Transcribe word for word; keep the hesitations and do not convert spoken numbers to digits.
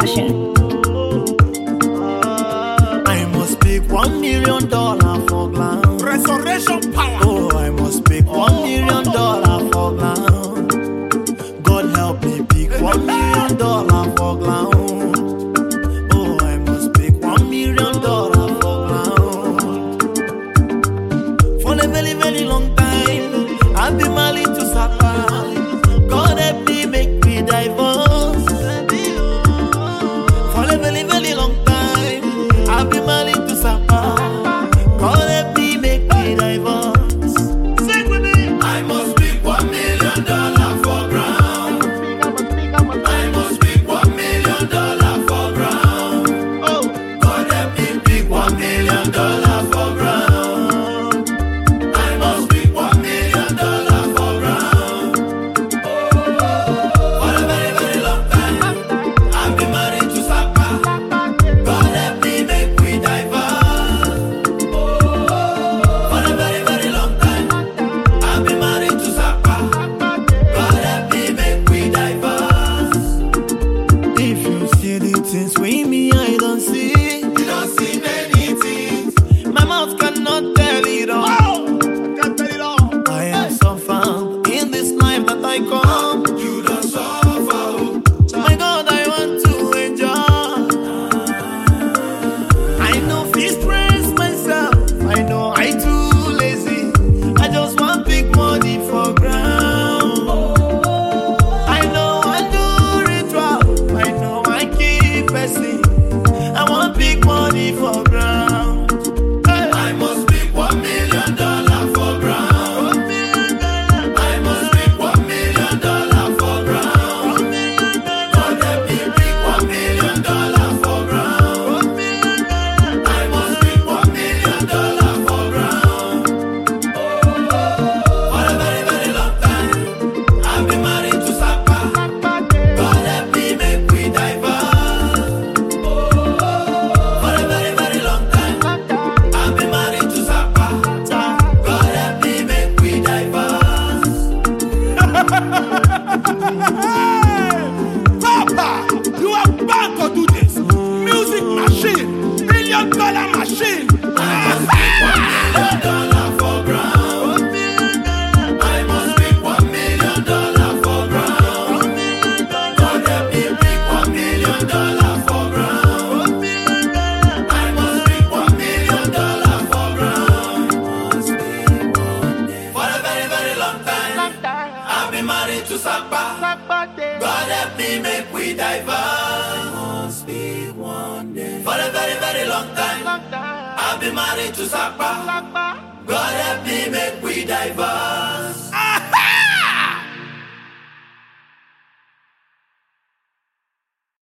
passion. I must pick one million dollar for glam. Resurrection power. Oh, I must pick one million dollar for glam. God help me pick one million dollar for glam. Oh, I must pick one million dollar for glam. For a very, very long time, I've been married to Sapa. God help me make me divorce. For a very, very long time, I've been married to Sapa. God help me make me divorce. Sing with me. I must pick one million dollar for ground. I must pick one million dollar for ground. Oh, God help me pick one million dollar for ground. I must pick one million dollar for ground. For a very, very long time, I've been married to Sapa. God help me make we divorce. For a very, very long time, I've been married to Sapa. God help me make we divorce. If you see the things with me, I don't see. You don't see many things. My mouth cannot tell it all. oh, I can't tell it all. I am suffered in this life that I come. You don't suffer. My God, I want to enjoy. I know this stress myself. I know I too lazy. I just want big money for ground. I know I do ritual. I know I keep blessing. I want big money for ground. Hey. I must pick one million dollar for ground. I must pick one million dollar for ground. God help me pick one million dollar for ground. I must pick one million dollar for ground. For a very, very long time, I've been married to Sapa. God help me make we divorce. For a very, very long time, I've been married to Sapa. God help me make we divorce. Hey, Papa, you are bound to do this. Music machine, million dollar machine. I must pick one million dollar for ground. I must pick one million dollar for ground. God help me pick one million dollar for ground. I must pick one million dollar for ground. For a very, very long time, I've been married to Sapa. God help me make we divorce. For a very, very long time, I've been married to Sapa. God help me make we divorce.